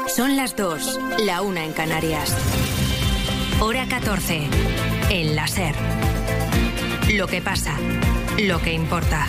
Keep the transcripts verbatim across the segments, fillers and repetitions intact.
Son las dos, la una en Canarias. Hora catorce, en la SER. Lo que pasa, lo que importa.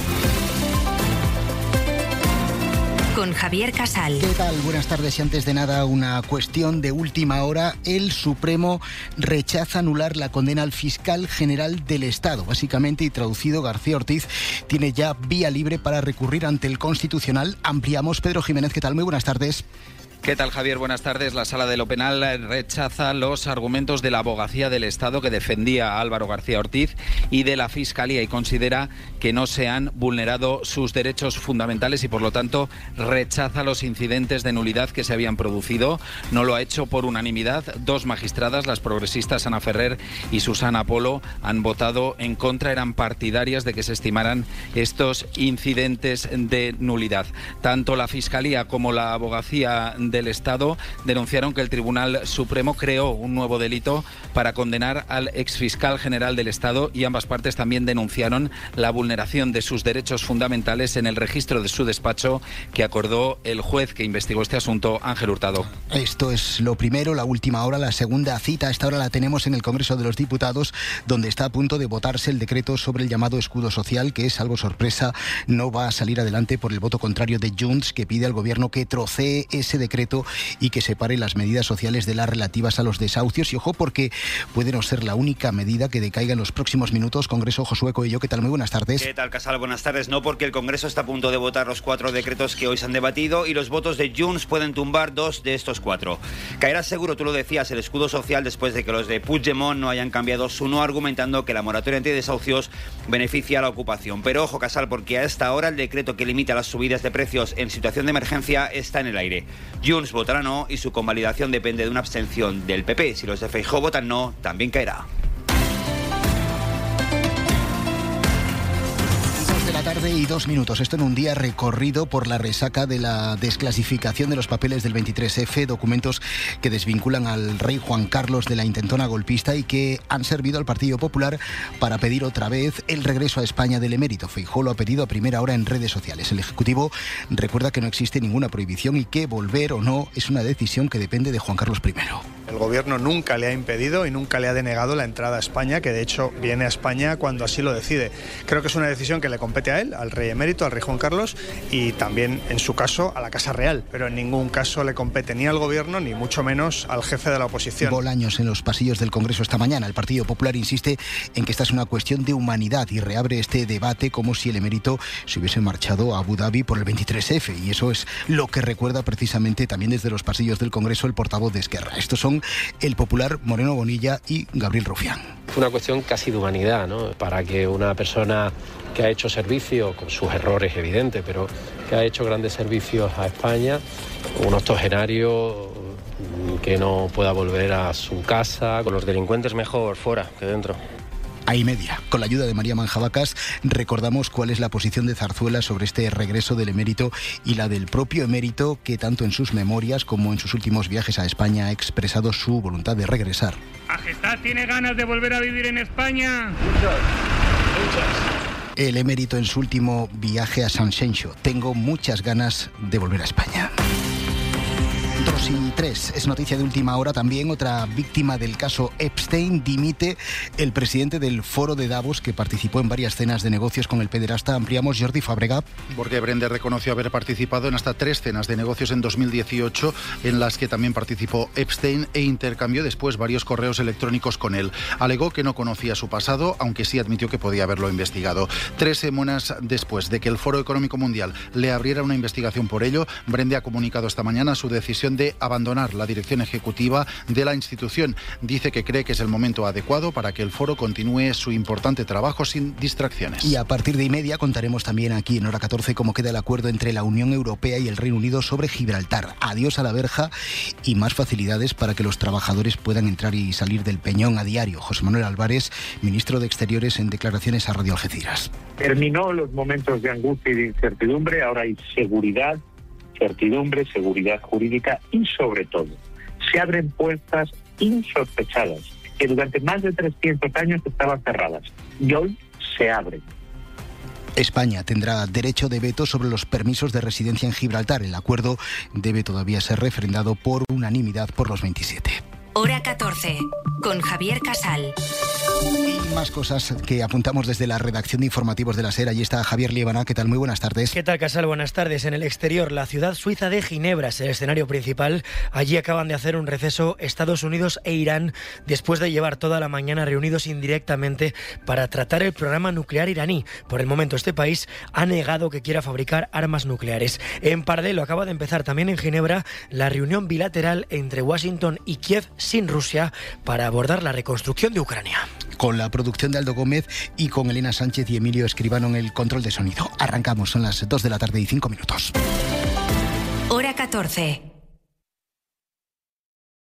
Con Javier Casal. ¿Qué tal? Buenas tardes. Y antes de nada, una cuestión de última hora. El Supremo rechaza anular la condena al fiscal general del Estado. Básicamente, y traducido, García Ortiz tiene ya vía libre para recurrir ante el Constitucional. Ampliamos. Pedro Jiménez, ¿qué tal? Muy buenas tardes. ¿Qué tal, Javier? Buenas tardes. La Sala de lo Penal rechaza los argumentos de la Abogacía del Estado que defendía a Álvaro García Ortiz y de la Fiscalía y considera que no se han vulnerado sus derechos fundamentales y, por lo tanto, rechaza los incidentes de nulidad que se habían producido. No lo ha hecho por unanimidad. Dos magistradas, las progresistas Ana Ferrer y Susana Polo, han votado en contra. Eran partidarias de que se estimaran estos incidentes de nulidad. Tanto la Fiscalía como la Abogacía del Estado denunciaron que el Tribunal Supremo creó un nuevo delito para condenar al exfiscal general del Estado y ambas partes también denunciaron la vulneración de sus derechos fundamentales en el registro de su despacho que acordó el juez que investigó este asunto, Ángel Hurtado. Esto es lo primero, la última hora, la segunda cita. A esta hora la tenemos en el Congreso de los Diputados, donde está a punto de votarse el decreto sobre el llamado escudo social, que, salvo sorpresa, no va a salir adelante por el voto contrario de Junts, que pide al Gobierno que trocee ese decreto y que separe las medidas sociales de las relativas a los desahucios. Y ojo, porque puede no ser la única medida que decaiga en los próximos minutos. Congreso, Josué Coello, ¿qué tal? Muy buenas tardes. ¿Qué tal, Casal? Buenas tardes. No, porque el Congreso está a punto de votar los cuatro decretos que hoy se han debatido y los votos de Junts pueden tumbar dos de estos cuatro. Caerá seguro, tú lo decías, el escudo social después de que los de Puigdemont no hayan cambiado su no, argumentando que la moratoria antidesahucios beneficia a la ocupación. Pero ojo, Casal, porque a esta hora el decreto que limita las subidas de precios en situación de emergencia está en el aire. Junts votará no y su convalidación depende de una abstención del P P. Si los de Feijóo votan no, también caerá. Tarde y dos minutos. Esto en un día recorrido por la resaca de la desclasificación de los papeles del veintitrés efe, documentos que desvinculan al rey Juan Carlos de la intentona golpista y que han servido al Partido Popular para pedir otra vez el regreso a España del emérito. Feijóo lo ha pedido a primera hora en redes sociales. El Ejecutivo recuerda que no existe ninguna prohibición y que volver o no es una decisión que depende de Juan Carlos primero. El Gobierno nunca le ha impedido y nunca le ha denegado la entrada a España, que de hecho viene a España cuando así lo decide. Creo que es una decisión que le compete a él, al rey emérito, al rey Juan Carlos, y también, en su caso, a la Casa Real. Pero en ningún caso le compete ni al Gobierno, ni mucho menos al jefe de la oposición. Bolaños en los pasillos del Congreso esta mañana. El Partido Popular insiste en que esta es una cuestión de humanidad y reabre este debate como si el emérito se hubiese marchado a Abu Dhabi por el veintitrés efe. Y eso es lo que recuerda precisamente también desde los pasillos del Congreso el portavoz de Esquerra. Estos son el popular Moreno Bonilla y Gabriel Rufián. Una cuestión casi de humanidad, ¿no? Para que una persona que ha hecho servicio, con sus errores evidentes, pero que ha hecho grandes servicios a España, un octogenario que no pueda volver a su casa. Con los delincuentes mejor fuera que dentro. Ahí media. Con la ayuda de María Manjabacas recordamos cuál es la posición de Zarzuela sobre este regreso del emérito y la del propio emérito, que tanto en sus memorias como en sus últimos viajes a España ha expresado su voluntad de regresar. ¿Majestad tiene ganas de volver a vivir en España? Muchas, muchas. El emérito en su último viaje a San Xenxo. Tengo muchas ganas de volver a España. Dos y tres. Es noticia de última hora también. Otra víctima del caso Epstein. Dimite el presidente del Foro de Davos, que participó en varias cenas de negocios con el pederasta. Ampliamos, Jordi Fàbrega. Porque Brender reconoció haber participado en hasta tres cenas de negocios en dos mil dieciocho, en las que también participó Epstein, e intercambió después varios correos electrónicos con él. Alegó que no conocía su pasado, aunque sí admitió que podía haberlo investigado. Tres semanas después de que el Foro Económico Mundial le abriera una investigación por ello, Brende ha comunicado esta mañana su decisión de abandonar la dirección ejecutiva de la institución. Dice que cree que es el momento adecuado para que el foro continúe su importante trabajo sin distracciones. Y a partir de y media contaremos también aquí en Hora catorce cómo queda el acuerdo entre la Unión Europea y el Reino Unido sobre Gibraltar. Adiós a la verja y más facilidades para que los trabajadores puedan entrar y salir del Peñón a diario. José Manuel Álvarez, ministro de Exteriores, en declaraciones a Radio Algeciras. Terminó los momentos de angustia y de incertidumbre, ahora hay seguridad, certidumbre, seguridad jurídica y, sobre todo, se abren puertas insospechadas que durante más de trescientos años estaban cerradas y hoy se abren. España tendrá derecho de veto sobre los permisos de residencia en Gibraltar. El acuerdo debe todavía ser refrendado por unanimidad por los veintisiete. Hora catorce, con Javier Casal. Y más cosas que apuntamos desde la redacción de informativos de la SER. Allí está Javier Liébana. ¿Qué tal? Muy buenas tardes. ¿Qué tal, Casal? Buenas tardes. En el exterior, la ciudad suiza de Ginebra es el escenario principal. Allí acaban de hacer un receso Estados Unidos e Irán después de llevar toda la mañana reunidos indirectamente para tratar el programa nuclear iraní. Por el momento, este país ha negado que quiera fabricar armas nucleares. En paralelo, acaba de empezar también en Ginebra la reunión bilateral entre Washington y Kiev sin Rusia para abordar la reconstrucción de Ucrania. Con la producción de Aldo Gómez y con Elena Sánchez y Emilio Escribano en el control de sonido. Arrancamos, son las dos de la tarde y cinco minutos. Hora catorce.